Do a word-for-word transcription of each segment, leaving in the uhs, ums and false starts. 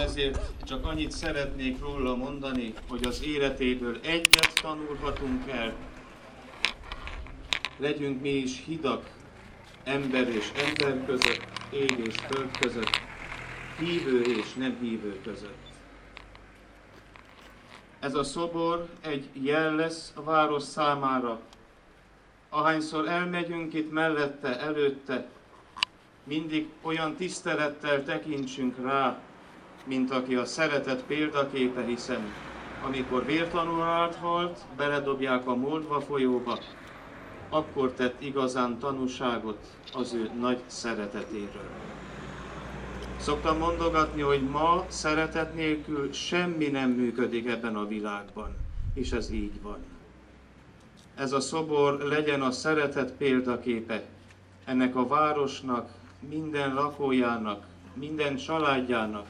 ezért csak annyit szeretnék róla mondani, hogy az életéből egyet tanulhatunk el. Legyünk mi is hidak ember és ember között, ég és föld között, hívő és nem hívő között. Ez a szobor egy jel lesz a város számára. Ahányszor elmegyünk itt mellette, előtte, mindig olyan tisztelettel tekintsünk rá, mint aki a szeretet példaképe, hiszen amikor vértanul áthalt, beledobják a Moldva folyóba, akkor tett igazán tanúságot az ő nagy szeretetéről. Szoktam mondogatni, hogy ma szeretet nélkül semmi nem működik ebben a világban, és ez így van. Ez a szobor legyen a szeretet példaképe ennek a városnak, minden lakójának, minden családjának.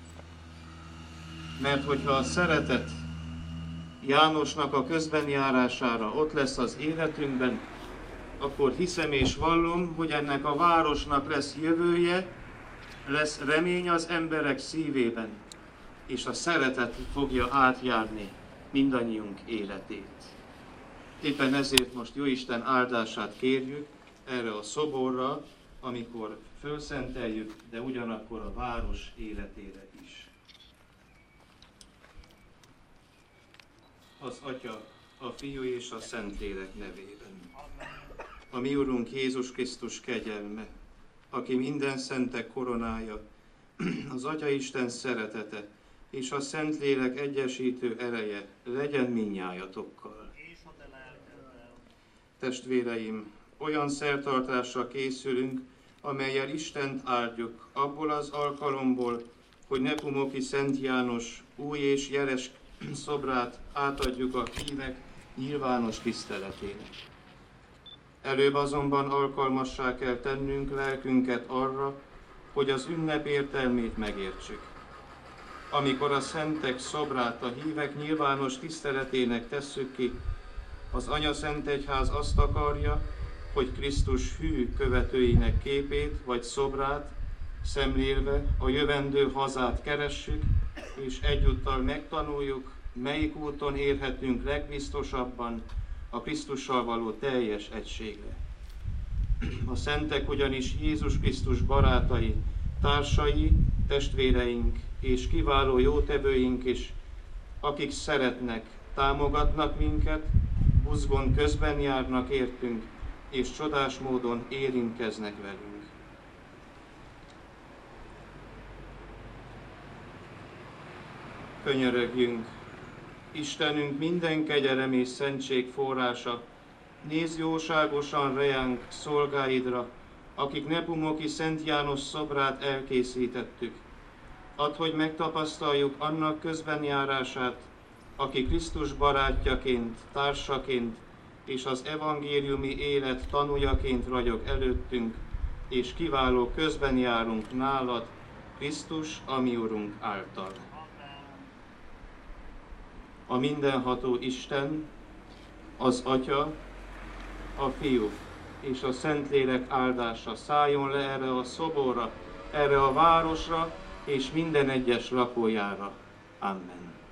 Mert hogyha a szeretet Jánosnak a közbenjárására ott lesz az életünkben, akkor hiszem és vallom, hogy ennek a városnak lesz jövője, lesz remény az emberek szívében, és a szeretet fogja átjárni mindannyiunk életét. Éppen ezért most Jóisten áldását kérjük erre a szoborra, amikor fölszenteljük, de ugyanakkor a város életére is. Az Atya, a Fiú és a Szentlélek nevében. A mi Urunk Jézus Krisztus kegyelme, aki minden szentek koronája, az Atyaisten szeretete és a Szentlélek egyesítő ereje legyen mindnyájatokkal. Testvéreim, olyan szertartásra készülünk, amellyel Istent áldjuk abból az alkalomból, hogy Nepomuki Szent János új és jeles szobrát átadjuk a hívek nyilvános tiszteletének. Előbb azonban alkalmassá kell tennünk lelkünket arra, hogy az ünnep értelmét megértsük. Amikor a szentek szobrát a hívek nyilvános tiszteletének tesszük ki, az Anyaszentegyház azt akarja, hogy Krisztus hű követőinek képét vagy szobrát szemlélve a jövendő hazát keressük, és egyúttal megtanuljuk, melyik úton érhetünk legbiztosabban a Krisztussal való teljes egységre. A szentek ugyanis Jézus Krisztus barátai, társai, testvéreink és kiváló jótevőink is, akik szeretnek, támogatnak minket, buzgón közben járnak értünk, és csodás módon érintkeznek velünk. Könyörögjünk, Istenünk minden kegyelem és szentség forrása, nézz jóságosan reánk szolgáidra, akik Nepomuki Szent János szobrát elkészítettük. Add, hogy megtapasztaljuk annak közbenjárását, aki Krisztus barátjaként, társaként és az evangéliumi élet tanújaként ragyog előttünk, és kiváló közben járunk nálad, Krisztus, a mi Urunk által. A mindenható Isten, az Atya, a Fiú és a Szentlélek áldása szálljon le erre a szoborra, erre a városra és minden egyes lakójára. Amen.